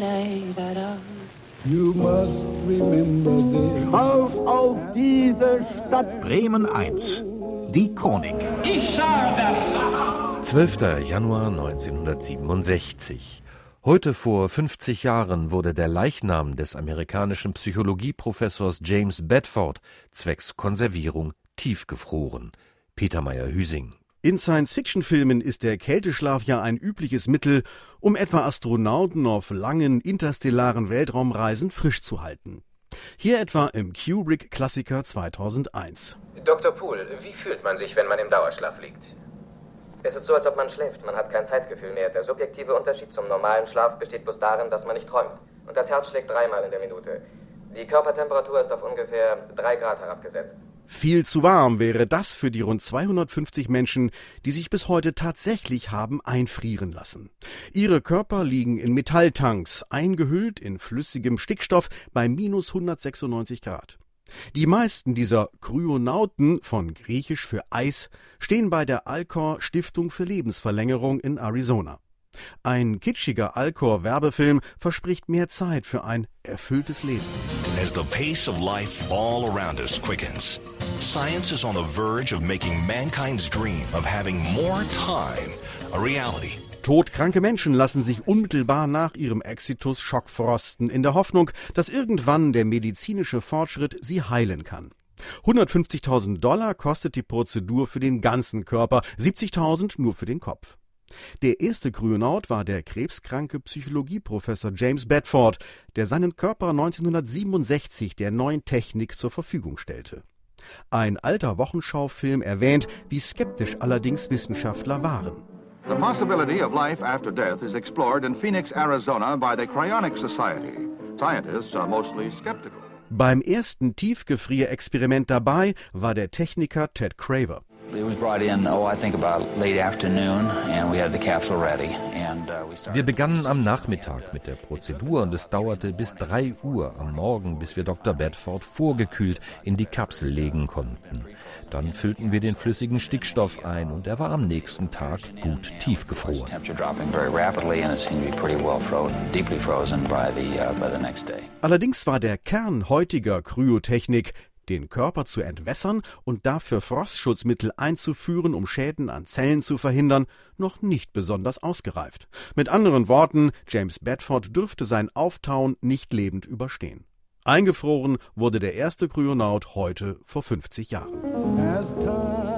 You must remember this. Auf diese Stadt! Bremen 1. Die Chronik. Ich sage das! 12. Januar 1967. Heute vor 50 Jahren wurde der Leichnam des amerikanischen Psychologieprofessors James Bedford zwecks Konservierung tiefgefroren. Peter Meyer-Hüsing. In Science-Fiction-Filmen ist der Kälteschlaf ja ein übliches Mittel, um etwa Astronauten auf langen interstellaren Weltraumreisen frisch zu halten. Hier etwa im Kubrick-Klassiker 2001. Dr. Poole, wie fühlt man sich, wenn man im Dauerschlaf liegt? Es ist so, als ob man schläft. Man hat kein Zeitgefühl mehr. Der subjektive Unterschied zum normalen Schlaf besteht bloß darin, dass man nicht träumt. Und das Herz schlägt 3-mal in der Minute. Die Körpertemperatur ist auf ungefähr 3 Grad herabgesetzt. Viel zu warm wäre das für die rund 250 Menschen, die sich bis heute tatsächlich haben einfrieren lassen. Ihre Körper liegen in Metalltanks, eingehüllt in flüssigem Stickstoff bei minus 196 Grad. Die meisten dieser Kryonauten, von Griechisch für Eis, stehen bei der Alcor Stiftung für Lebensverlängerung in Arizona. Ein kitschiger Alcor-Werbefilm verspricht mehr Zeit für ein erfülltes Leben. As the pace of life all around us quickens, science is on the verge of making mankind's dream of having more time a reality. Todkranke Menschen lassen sich unmittelbar nach ihrem Exitus schockfrosten, in der Hoffnung, dass irgendwann der medizinische Fortschritt sie heilen kann. $150.000 kostet die Prozedur für den ganzen Körper, 70.000 nur für den Kopf. Der erste Kryonaut war der krebskranke Psychologieprofessor James Bedford, der seinen Körper 1967 der neuen Technik zur Verfügung stellte. Ein alter Wochenschaufilm erwähnt, wie skeptisch allerdings Wissenschaftler waren. The possibility of life after death is explored in Phoenix, Arizona by the Cryonic Society. Scientists are mostly skeptical. Beim ersten Tiefgefrierexperiment dabei war der Techniker Ted Craver. Wir begannen am Nachmittag mit der Prozedur und es dauerte bis 3 Uhr am Morgen, bis wir Dr. Bedford vorgekühlt in die Kapsel legen konnten. Dann füllten wir den flüssigen Stickstoff ein und er war am nächsten Tag gut tiefgefroren. Allerdings war der Kern heutiger Kryotechnik, den Körper zu entwässern und dafür Frostschutzmittel einzuführen, um Schäden an Zellen zu verhindern, noch nicht besonders ausgereift. Mit anderen Worten, James Bedford dürfte sein Auftauen nicht lebend überstehen. Eingefroren wurde der erste Kryonaut heute vor 50 Jahren.